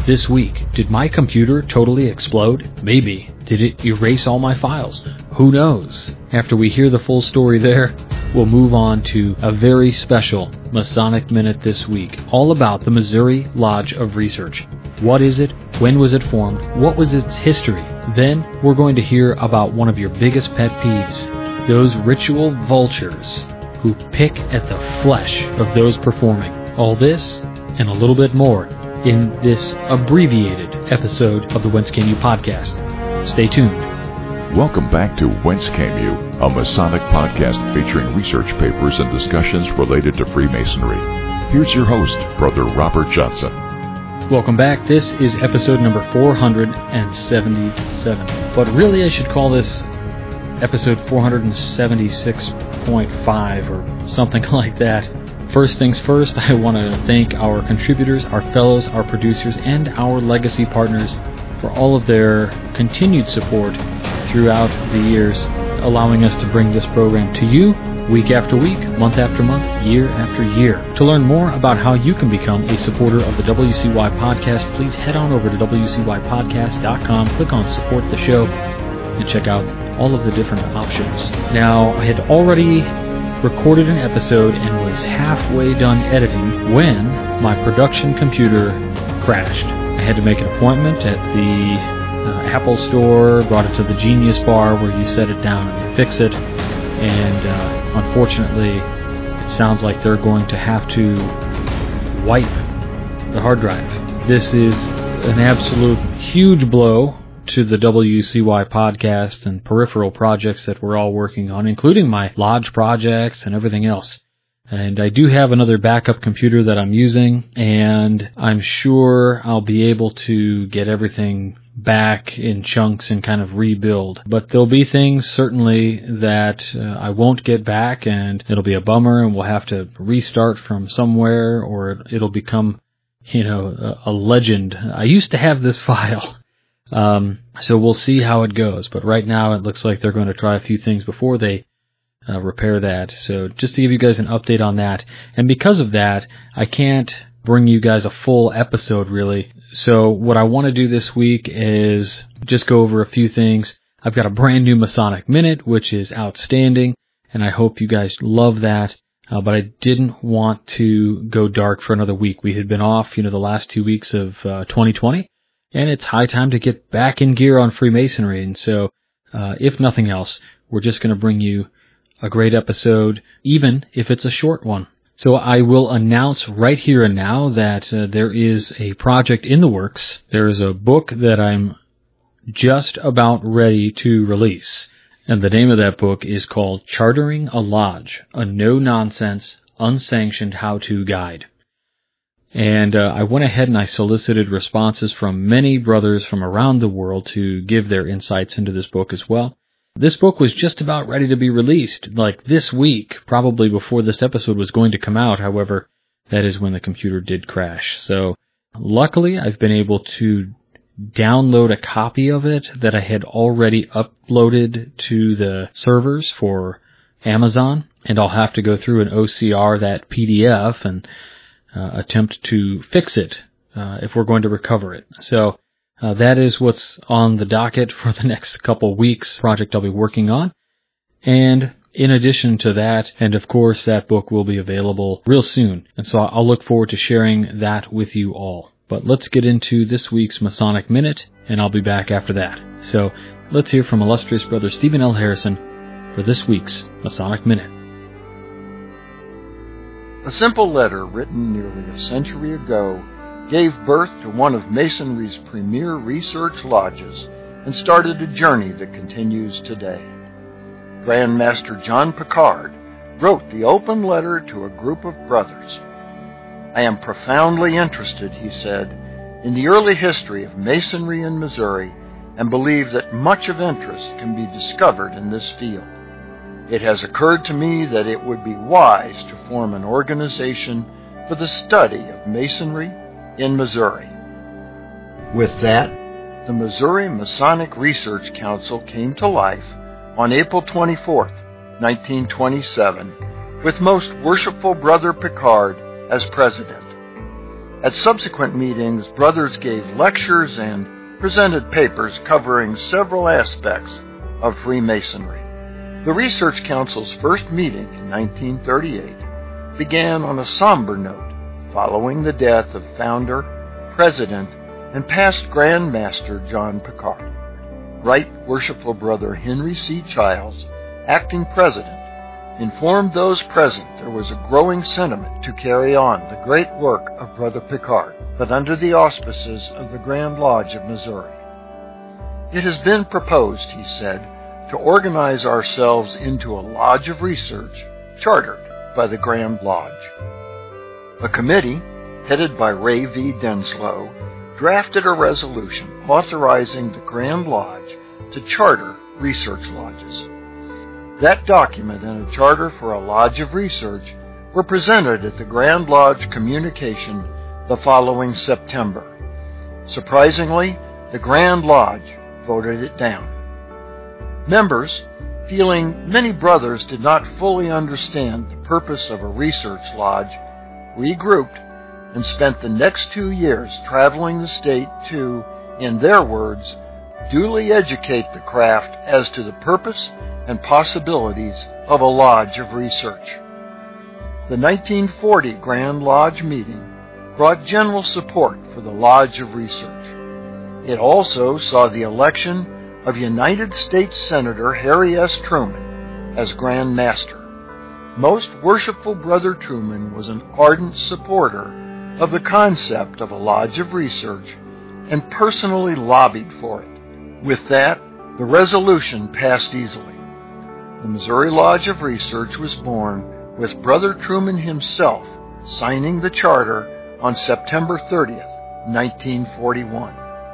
This week, did my computer totally explode? Maybe. Did it erase all my files? Who knows? After we hear the full story there, we'll move on to a very special Masonic Minute this week, all about the Missouri Lodge of Research. What is it? When was it formed? What was its history? Then we're going to hear about one of your biggest pet peeves, those ritual vultures who pick at the flesh of those performing. All this and a little bit more in this abbreviated episode of the Whence Came You podcast. Stay tuned. Welcome back to Whence Came You, a Masonic podcast featuring research papers and discussions related to Freemasonry. Here's your host, Brother Robert Johnson. Welcome back. This is episode number 477. But really I should call this episode 476.5 or something like that. First things first, I want to thank our contributors, our fellows, our producers, and our legacy partners for all of their continued support throughout the years, allowing us to bring this program to you week after week, month after month, year after year. To learn more about how you can become a supporter of the WCY podcast, please head on over to WCYpodcast.com, click on Support the Show, and check out all of the different options. Now, I had already recorded an episode and was halfway done editing when my production computer crashed. I had to make an appointment at the Apple store, brought it to the Genius Bar where you set it down and you fix it, and unfortunately it sounds like they're going to have to wipe the hard drive. This is an absolute huge blow to the WCY podcast and peripheral projects that we're all working on, including my lodge projects and everything else. And I do have another backup computer that I'm using, and I'm sure I'll be able to get everything back in chunks and kind of rebuild. But there'll be things certainly that I won't get back, and it'll be a bummer, and we'll have to restart from somewhere, or it'll become, a legend. I used to have this file. So we'll see how it goes. But right now it looks like they're going to try a few things before they repair that. So just to give you guys an update on that. And because of that, I can't bring you guys a full episode really. So what I want to do this week is just go over a few things. I've got a brand new Masonic Minute, which is outstanding, and I hope you guys love that. But I didn't want to go dark for another week. We had been off, the last 2 weeks of 2020. And it's high time to get back in gear on Freemasonry. And so, if nothing else, we're just going to bring you a great episode, even if it's a short one. So I will announce right here and now that there is a project in the works. There is a book that I'm just about ready to release. And the name of that book is called Chartering a Lodge, a no-nonsense, unsanctioned how-to guide. And I went ahead and I solicited responses from many brothers from around the world to give their insights into this book as well. This book was just about ready to be released, like this week, probably before this episode was going to come out. However, that is when the computer did crash. So luckily, I've been able to download a copy of it that I had already uploaded to the servers for Amazon. And I'll have to go through and OCR that PDF and attempt to fix it if we're going to recover it. So that is what's on the docket for the next couple weeks, project I'll be working on. And in addition to that, and of course that book will be available real soon. And so I'll look forward to sharing that with you all. But let's get into this week's Masonic Minute, and I'll be back after that. So let's hear from illustrious Brother Stephen L. Harrison for this week's Masonic Minute. A simple letter written nearly a century ago gave birth to one of Masonry's premier research lodges and started a journey that continues today. Grand Master John Picard wrote the open letter to a group of brothers. I am profoundly interested, he said, in the early history of Masonry in Missouri and believe that much of interest can be discovered in this field. It has occurred to me that it would be wise to form an organization for the study of Masonry in Missouri. With that, the Missouri Masonic Research Council came to life on April 24, 1927, with Most Worshipful Brother Picard as president. At subsequent meetings, brothers gave lectures and presented papers covering several aspects of Freemasonry. The Research Council's first meeting in 1938 began on a somber note following the death of founder, president, and past Grand Master John Picard. Right Worshipful Brother Henry C. Childs, acting president, informed those present there was a growing sentiment to carry on the great work of Brother Picard, but under the auspices of the Grand Lodge of Missouri. It has been proposed, he said, to organize ourselves into a lodge of research chartered by the Grand Lodge. A committee, headed by Ray V. Denslow, drafted a resolution authorizing the Grand Lodge to charter research lodges. That document and a charter for a lodge of research were presented at the Grand Lodge communication the following September. Surprisingly, the Grand Lodge voted it down. Members, feeling many brothers did not fully understand the purpose of a research lodge, regrouped and spent the next 2 years traveling the state to, in their words, duly educate the craft as to the purpose and possibilities of a lodge of research. The 1940 Grand Lodge meeting brought general support for the Lodge of Research. It also saw the election of United States Senator Harry S. Truman as Grand Master. Most Worshipful Brother Truman was an ardent supporter of the concept of a Lodge of Research and personally lobbied for it. With that, the resolution passed easily. The Missouri Lodge of Research was born with Brother Truman himself signing the charter on September 30th, 1941.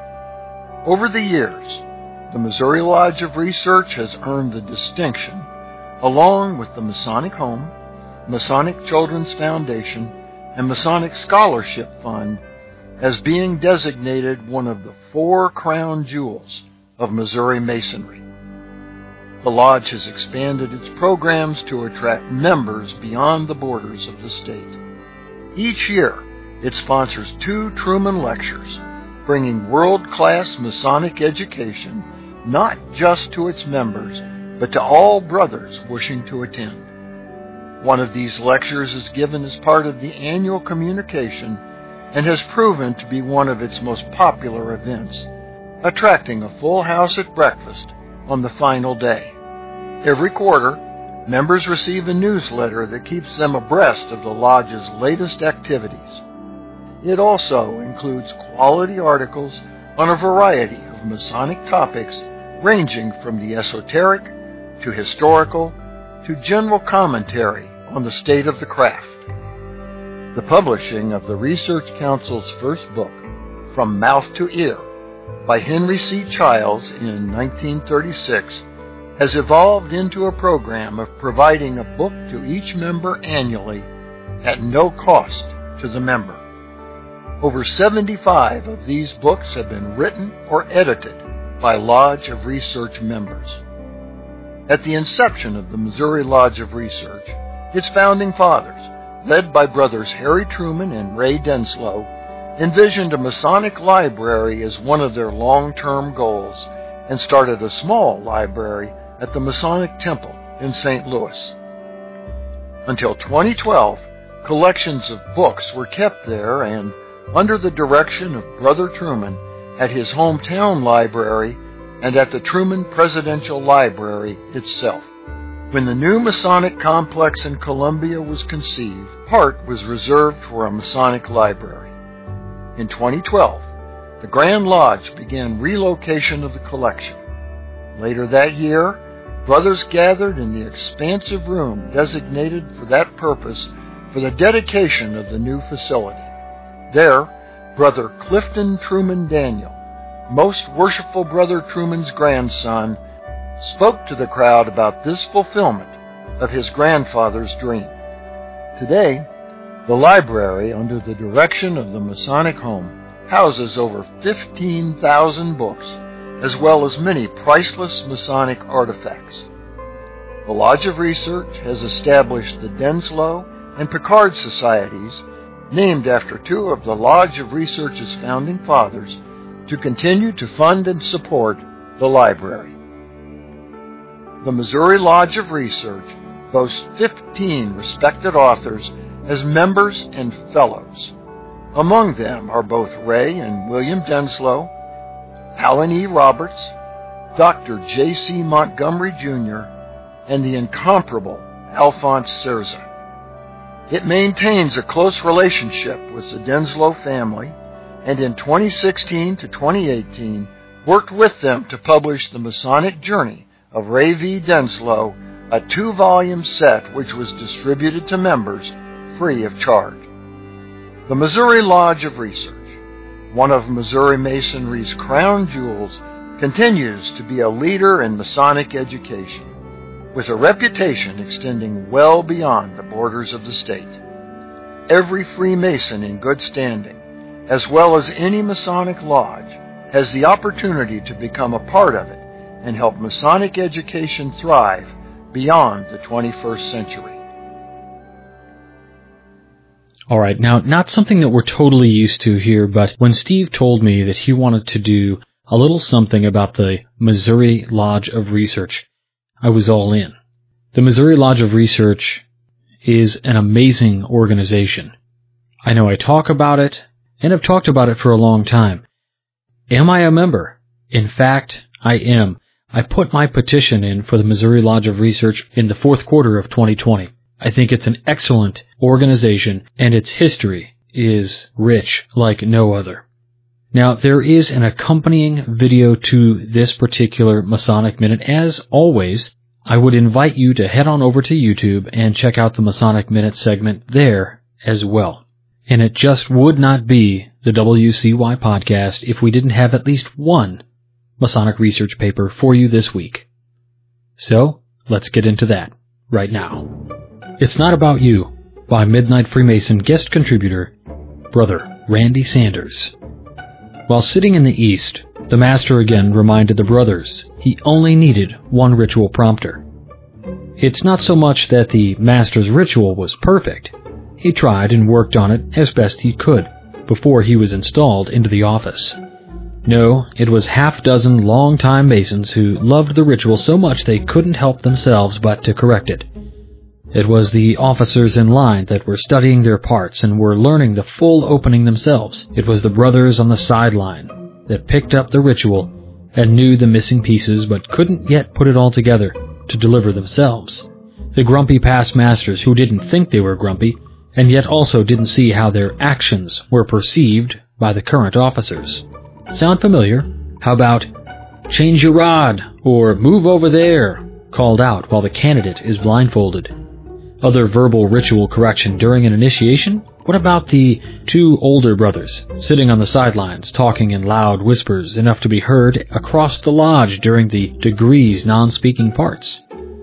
Over the years, the Missouri Lodge of Research has earned the distinction, along with the Masonic Home, Masonic Children's Foundation, and Masonic Scholarship Fund, as being designated one of the 4 crown jewels of Missouri Masonry. The Lodge has expanded its programs to attract members beyond the borders of the state. Each year, it sponsors 2 Truman Lectures, bringing world-class Masonic education not just to its members, but to all brothers wishing to attend. One of these lectures is given as part of the annual communication and has proven to be one of its most popular events, attracting a full house at breakfast on the final day. Every quarter, members receive a newsletter that keeps them abreast of the Lodge's latest activities. It also includes quality articles on a variety of Masonic topics ranging from the esoteric to historical to general commentary on the state of the craft. The publishing of the Research Council's first book, From Mouth to Ear, by Henry C. Childs in 1936, has evolved into a program of providing a book to each member annually at no cost to the member. Over 75 of these books have been written or edited by Lodge of Research members. At the inception of the Missouri Lodge of Research, its founding fathers, led by brothers Harry Truman and Ray Denslow, envisioned a Masonic library as one of their long-term goals and started a small library at the Masonic Temple in St. Louis. Until 2012, collections of books were kept there and, under the direction of Brother Truman, at his hometown library and at the Truman Presidential Library itself. When the new Masonic complex in Columbia was conceived, part was reserved for a Masonic library. In 2012, the Grand Lodge began relocation of the collection. Later that year, brothers gathered in the expansive room designated for that purpose for the dedication of the new facility. There, Brother Clifton Truman Daniel, Most Worshipful Brother Truman's grandson, spoke to the crowd about this fulfillment of his grandfather's dream. Today, the library, under the direction of the Masonic Home, houses over 15,000 books, as well as many priceless Masonic artifacts. The Lodge of Research has established the Denslow and Picard Societies named after two of the Lodge of Research's founding fathers, to continue to fund and support the library. The Missouri Lodge of Research boasts 15 respected authors as members and fellows. Among them are both Ray and William Denslow, Alan E. Roberts, Dr. J.C. Montgomery Jr., and the incomparable Alphonse Serza. It maintains a close relationship with the Denslow family, and in 2016 to 2018 worked with them to publish The Masonic Journey of Ray V. Denslow, a 2-volume set which was distributed to members free of charge. The Missouri Lodge of Research, one of Missouri Masonry's crown jewels, continues to be a leader in Masonic education, with a reputation extending well beyond the borders of the state. Every Freemason in good standing, as well as any Masonic lodge, has the opportunity to become a part of it and help Masonic education thrive beyond the 21st century. All right, now, not something that we're totally used to here, but when Steve told me that he wanted to do a little something about the Missouri Lodge of Research, I was all in. The Missouri Lodge of Research is an amazing organization. I know I talk about it, and have talked about it for a long time. Am I a member? In fact, I am. I put my petition in for the Missouri Lodge of Research in the fourth quarter of 2020. I think it's an excellent organization, and its history is rich like no other. Now, there is an accompanying video to this particular Masonic Minute. As always, I would invite you to head on over to YouTube and check out the Masonic Minute segment there as well. And it just would not be the WCY podcast if we didn't have at least one Masonic research paper for you this week. So, let's get into that right now. It's Not About You by Midnight Freemason guest contributor, Brother Randy Sanders. While sitting in the east, the master again reminded the brothers he only needed one ritual prompter. It's not so much that the master's ritual was perfect. He tried and worked on it as best he could before he was installed into the office. No, it was half-dozen long-time Masons who loved the ritual so much they couldn't help themselves but to correct it. It was the officers in line that were studying their parts and were learning the full opening themselves. It was the brothers on the sideline that picked up the ritual and knew the missing pieces but couldn't yet put it all together to deliver themselves. The grumpy past masters who didn't think they were grumpy and yet also didn't see how their actions were perceived by the current officers. Sound familiar? How about, "Change your rod," or "Move over there," called out while the candidate is blindfolded? Other verbal ritual correction during an initiation? What about the two older brothers sitting on the sidelines talking in loud whispers enough to be heard across the lodge during the degrees non-speaking parts?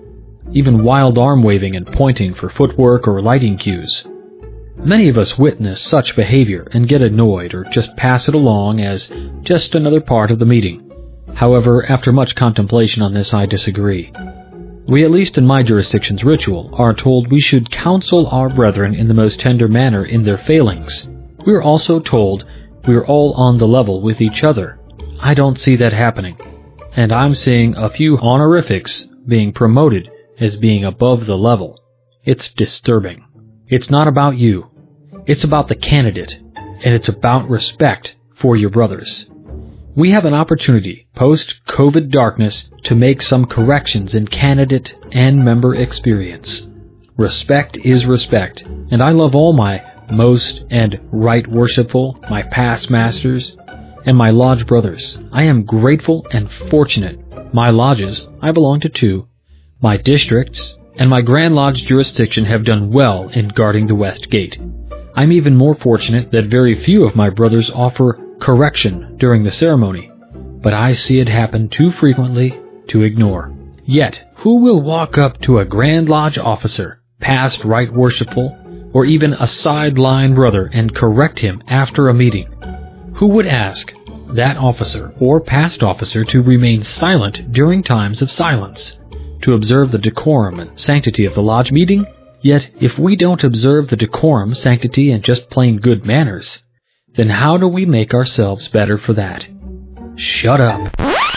Even wild arm waving and pointing for footwork or lighting cues. Many of us witness such behavior and get annoyed or just pass it along as just another part of the meeting. However, after much contemplation on this, I disagree. We, at least in my jurisdiction's ritual, are told we should counsel our brethren in the most tender manner in their failings. We are also told we are all on the level with each other. I don't see that happening, and I'm seeing a few honorifics being promoted as being above the level. It's disturbing. It's not about you. It's about the candidate, and it's about respect for your brothers. We have an opportunity, post-COVID darkness, to make some corrections in candidate and member experience. Respect is respect, and I love all my most and right worshipful, my past masters, and my lodge brothers. I am grateful and fortunate. My lodges, I belong to two, my districts, and my Grand Lodge jurisdiction have done well in guarding the West Gate. I'm even more fortunate that very few of my brothers offer correction during the ceremony, but I see it happen too frequently to ignore. Yet, who will walk up to a Grand Lodge officer, past right worshipful, or even a sideline brother and correct him after a meeting? Who would ask that officer or past officer to remain silent during times of silence, to observe the decorum and sanctity of the lodge meeting, Yet, if we don't observe the decorum, sanctity, and just plain good manners, then how do we make ourselves better for that? Shut up.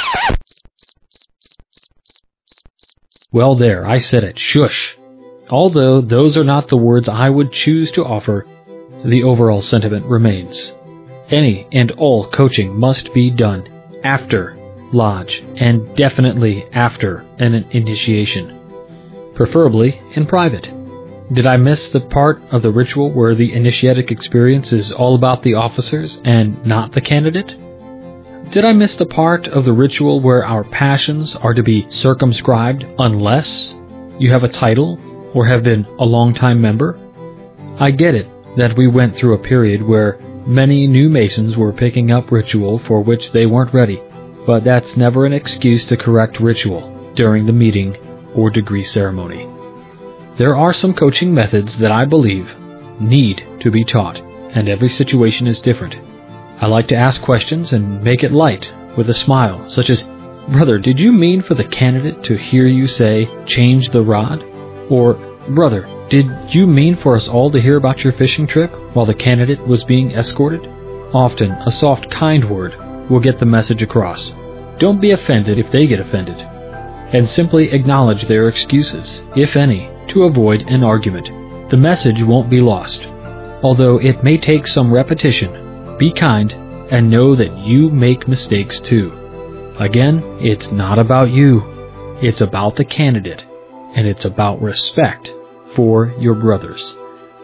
Well there, I said it. Shush. Although those are not the words I would choose to offer, the overall sentiment remains. Any and all coaching must be done after lodge, and definitely after an initiation. Preferably in private. Did I miss the part of the ritual where the initiatic experience is all about the officers and not the candidate? Did I miss the part of the ritual where our passions are to be circumscribed unless you have a title or have been a long-time member? I get it that we went through a period where many new Masons were picking up ritual for which they weren't ready, but that's never an excuse to correct ritual during the meeting or degree ceremony. There are some coaching methods that I believe need to be taught, and every situation is different. I like to ask questions and make it light with a smile, such as, "Brother, did you mean for the candidate to hear you say, 'change the rod'? Or, 'Brother, did you mean for us all to hear about your fishing trip while the candidate was being escorted?'" Often, a soft, kind word will get the message across. Don't be offended if they get offended, and simply acknowledge their excuses, if any, to avoid an argument. The message won't be lost. Although it may take some repetition, be kind and know that you make mistakes too. Again, it's not about you. It's about the candidate, and it's about respect for your brothers.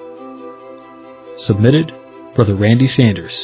Submitted, Brother Randy Sanders.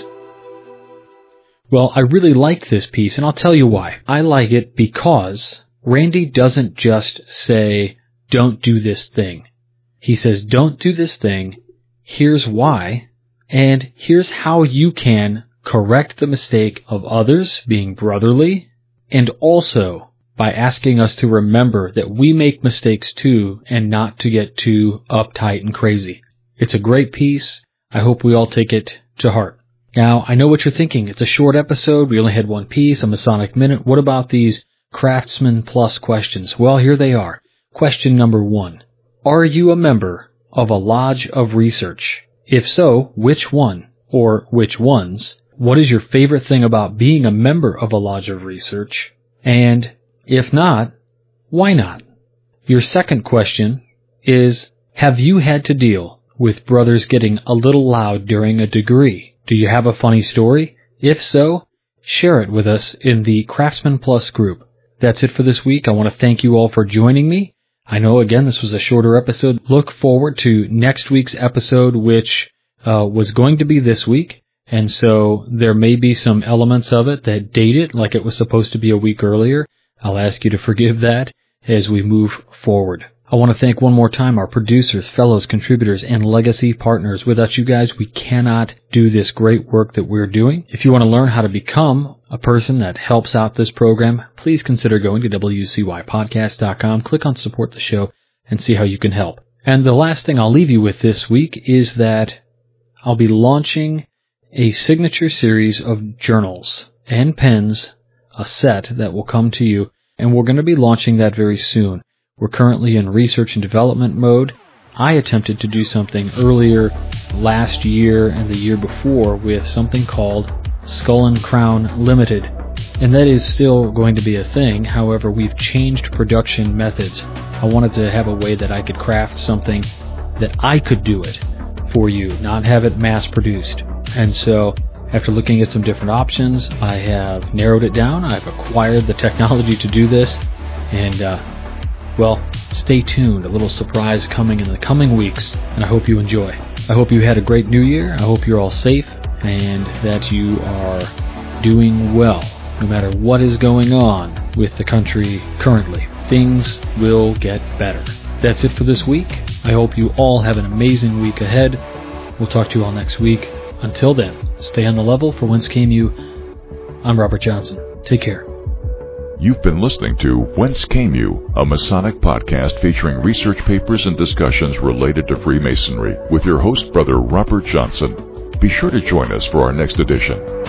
Well, I really like this piece, and I'll tell you why. I like it because Randy doesn't just say, "Don't do this thing." He says, "Don't do this thing, here's why, and here's how you can correct the mistake of others being brotherly, and also by asking us to remember that we make mistakes too, and not to get too uptight and crazy." It's a great piece. I hope we all take it to heart. Now, I know what you're thinking. It's a short episode. We only had one piece, a Masonic Minute. What about these Craftsman Plus questions? Well, here they are. Question number 1. Are you a member of a Lodge of Research? If so, which one or which ones? What is your favorite thing about being a member of a Lodge of Research? And if not, why not? Your second question is, have you had to deal with brothers getting a little loud during a degree? Do you have a funny story? If so, share it with us in the Craftsman Plus group. That's it for this week. I want to thank you all for joining me. I know, again, this was a shorter episode. Look forward to next week's episode, which was going to be this week. And so there may be some elements of it that date it like it was supposed to be a week earlier. I'll ask you to forgive that as we move forward. I want to thank one more time our producers, fellows, contributors, and legacy partners. Without you guys, we cannot do this great work that we're doing. If you want to learn how to become a person that helps out this program, please consider going to wcypodcast.com, click on Support the Show, and see how you can help. And the last thing I'll leave you with this week is that I'll be launching a signature series of journals and pens, a set that will come to you, and we're going to be launching that very soon. We're currently in research and development mode. I attempted to do something earlier last year and the year before with something called Skull and Crown Limited, and that is still going to be a thing. However, we've changed production methods. I wanted to have a way that I could craft something that I could do it for you, not have it mass-produced. And so, after looking at some different options, I have narrowed it down. I've acquired the technology to do this, and well, stay tuned. A little surprise coming in the coming weeks, and I hope you enjoy. I hope you had a great new year. I hope you're all safe and that you are doing well, no matter what is going on with the country currently. Things will get better. That's it for this week. I hope you all have an amazing week ahead. We'll talk to you all next week. Until then, stay on the level. For Whence Came You, I'm Robert Johnson. Take care. You've been listening to Whence Came You, a Masonic podcast featuring research papers and discussions related to Freemasonry with your host, Brother Robert Johnson. Be sure to join us for our next edition.